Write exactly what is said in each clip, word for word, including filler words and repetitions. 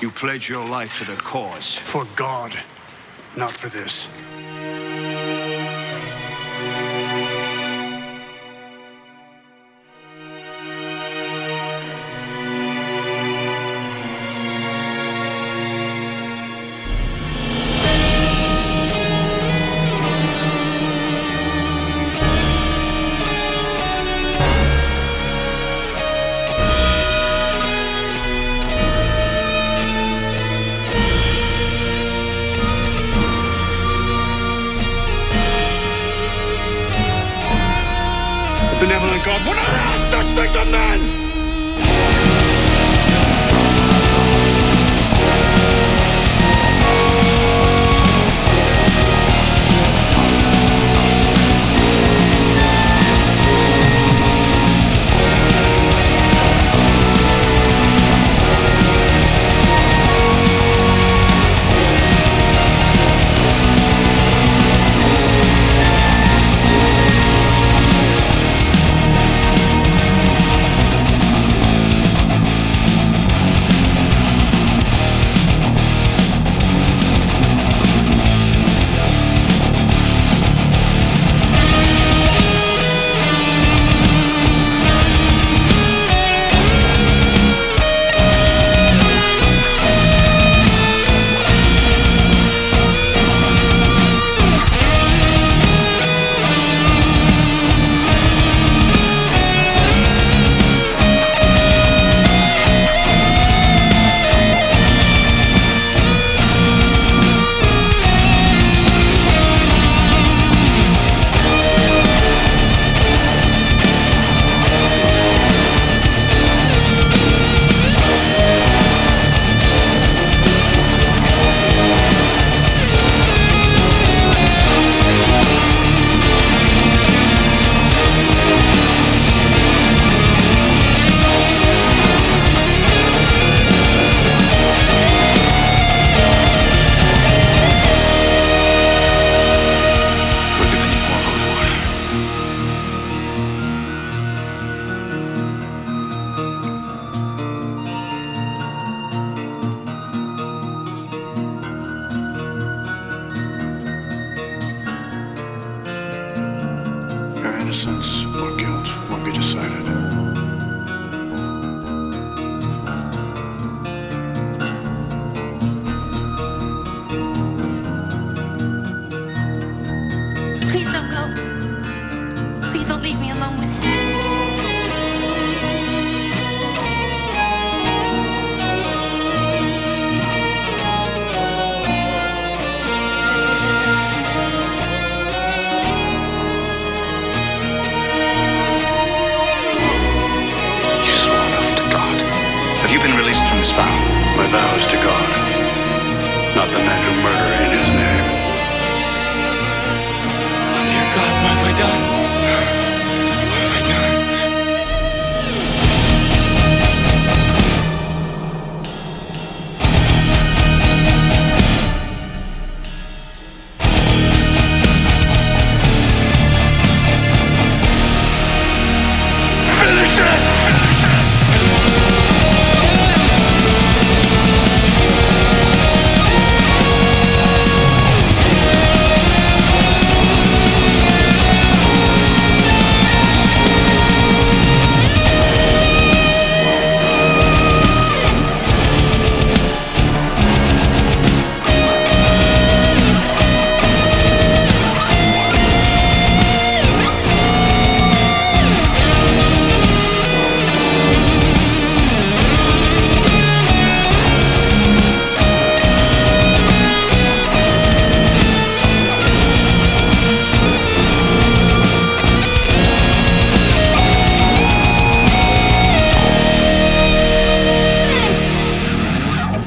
You pledge your life to the cause. For God, not for this. Benevolent God, what on earth such things of men? Innocence or guilt will be decided. Please don't go. Please don't leave me alone with him. Have you been released from this vow? My vow is to God, not the men who murder in his name. Oh, dear God, what have I done? What have I done? Finish it!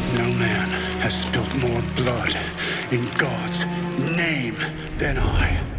Has spilled more blood in God's name than I.